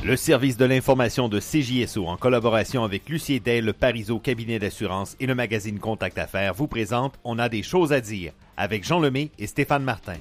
Le service de l'information de CJSO, en collaboration avec Lucie Day, le Parizeau cabinet d'assurance et le magazine Contact Affaires, vous présente On a des choses à dire, avec Jean Lemay et Stéphane Martin.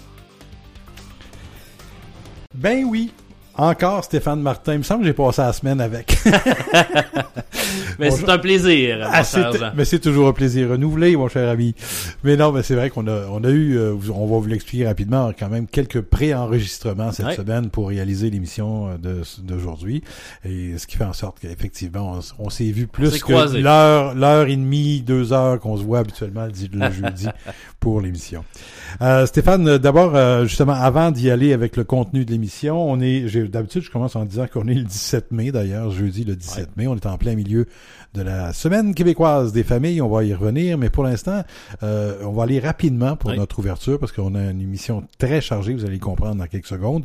Ben oui, encore Stéphane Martin. Il me semble que j'ai passé la semaine avec. Mais c'est un plaisir. Mais c'est toujours un plaisir renouvelé, mon cher ami. Mais non, mais c'est vrai qu'on a eu, on va vous l'expliquer rapidement, quand même quelques pré-enregistrements cette semaine pour réaliser l'émission d'aujourd'hui. Et ce qui fait en sorte qu'effectivement, on s'est vu plus que l'heure et demie, 2 heures qu'on se voit habituellement le jeudi pour l'émission. Stéphane, d'abord, justement, avant d'y aller avec le contenu de l'émission, d'habitude, je commence en disant qu'on est le 17 mai, d'ailleurs, jeudi le 17 mai. On est en plein milieu de la Semaine québécoise des familles. On va y revenir, mais pour l'instant, on va aller rapidement pour notre ouverture parce qu'on a une émission très chargée. Vous allez comprendre dans quelques secondes.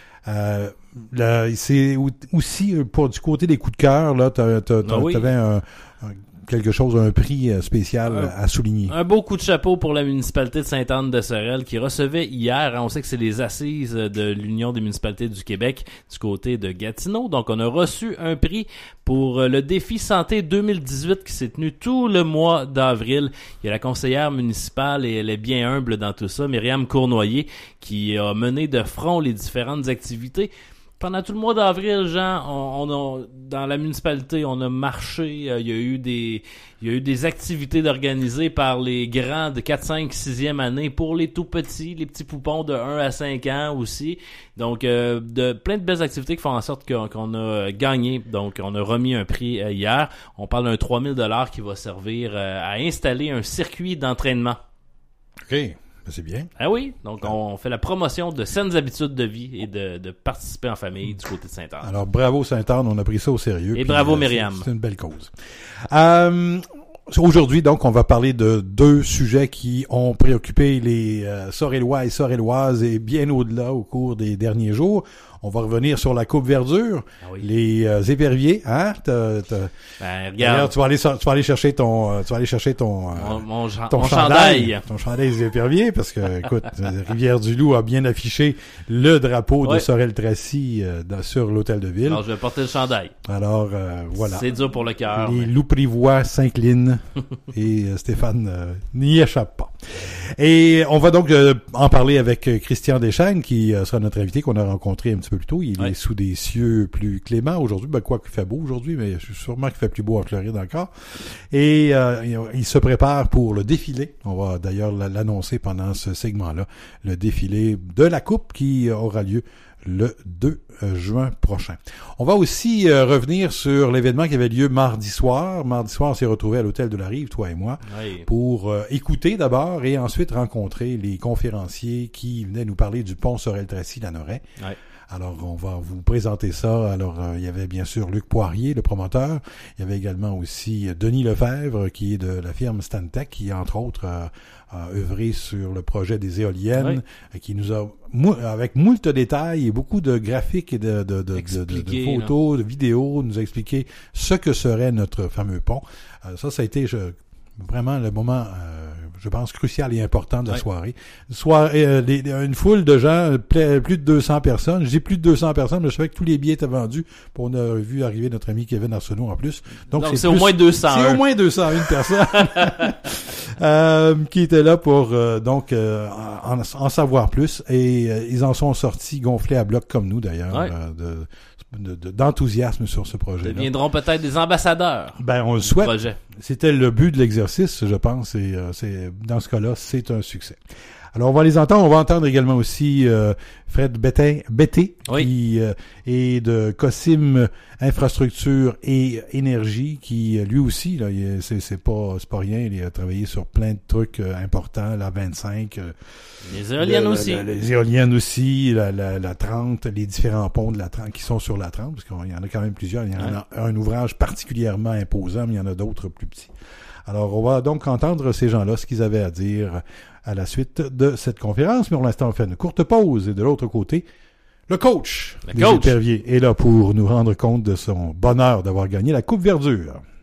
C'est aussi pour du côté des coups de cœur. Là, t'avais quelque chose, un prix spécial à souligner. Un beau coup de chapeau pour la municipalité de Sainte-Anne-de-Sorel qui recevait hier, on sait que c'est les assises de l'Union des municipalités du Québec du côté de Gatineau. Donc, on a reçu un prix pour le défi santé 2018 qui s'est tenu tout le mois d'avril. Il y a la conseillère municipale et elle est bien humble dans tout ça, Myriam Cournoyer, qui a mené de front les différentes activités. Pendant tout le mois d'avril, Jean, dans la municipalité, on a marché. Il y a eu des activités organisées par les grands de 4, 5, 6e année pour les tout petits, les petits poupons de 1 à 5 ans aussi. Donc, plein de belles activités qui font en sorte qu'on a gagné. Donc, on a remis un prix hier. On parle d'un 3 000 $ qui va servir à installer un circuit d'entraînement. OK. C'est bien. Ah oui, donc on fait la promotion de saines habitudes de vie et de participer en famille du côté de Sainte-Anne. Alors bravo Sainte-Anne, on a pris ça au sérieux. Et bravo Myriam. C'est une belle cause. Aujourd'hui, donc, on va parler de 2 sujets qui ont préoccupé les Sorellois et Sorelloises et bien au-delà au cours des derniers jours. On va revenir sur la Coupe Verdure, les éperviers, hein? Regarde, tu vas aller chercher ton chandail. Ton chandail des éperviers, parce que, écoute, Rivière-du-Loup a bien affiché le drapeau de Sorel-Tracy sur l'hôtel de ville. Alors, je vais porter le chandail. Alors, voilà. C'est dur pour le cœur. Les loups-privois s'inclinent et Stéphane n'y échappe pas. Et on va donc en parler avec Christian Deschênes, qui sera notre invité, qu'on a rencontré un petit peu plus tôt. Il est sous des cieux plus cléments aujourd'hui. Quoi qu'il fait beau aujourd'hui, mais je suis sûrement qu'il fait plus beau en Floride encore. Et il se prépare pour le défilé. On va d'ailleurs l'annoncer pendant ce segment-là. Le défilé de la Coupe qui aura lieu le 2 juin prochain. On va aussi revenir sur l'événement qui avait lieu mardi soir. Mardi soir, on s'est retrouvés à l'hôtel de la Rive, toi et moi, pour écouter d'abord et ensuite rencontrer les conférenciers qui venaient nous parler du pont Sorel-Tracy-Lanoraie. Alors, on va vous présenter ça. Alors, il y avait bien sûr Luc Poirier, le promoteur. Il y avait également aussi Denis Lefebvre, qui est de la firme Stantec, qui, entre autres, a œuvré sur le projet des éoliennes, qui nous a, avec moult détails et beaucoup de graphiques et de photos, de vidéos, nous a expliqué ce que serait notre fameux pont. Ça a été vraiment le moment, je pense, crucial et important de la soirée. Une foule de gens, plus de 200 personnes. Je dis plus de 200 personnes, mais je savais que tous les billets étaient vendus. Puis on a vu arriver notre ami Kevin Arsenault en plus. Donc c'est au moins 200. C'est au moins 201 personnes qui étaient là pour en savoir plus. Et ils en sont sortis gonflés à bloc comme nous d'ailleurs. D'enthousiasme sur ce projet-là. Ils deviendront peut-être des ambassadeurs. On le souhaite. Projet. C'était le but de l'exercice, je pense, et dans ce cas-là, c'est un succès. Alors, on va les entendre. On va entendre également aussi Fred Bété, qui est de Cossim Infrastructure et Énergie, qui lui aussi, là, c'est pas rien. Il a travaillé sur plein de trucs importants, la 25. Les éoliennes aussi. Les éoliennes aussi, la 30, les différents ponts de la 30 qui sont sur la 30, parce qu'il y en a quand même plusieurs. Il y en a un ouvrage particulièrement imposant, mais il y en a d'autres plus petits. Alors, on va donc entendre ces gens-là, ce qu'ils avaient à dire à la suite de cette conférence. Mais pour l'instant, on fait une courte pause. Et de l'autre côté, le coach des éperviers est là pour nous rendre compte de son bonheur d'avoir gagné la Coupe Verdure.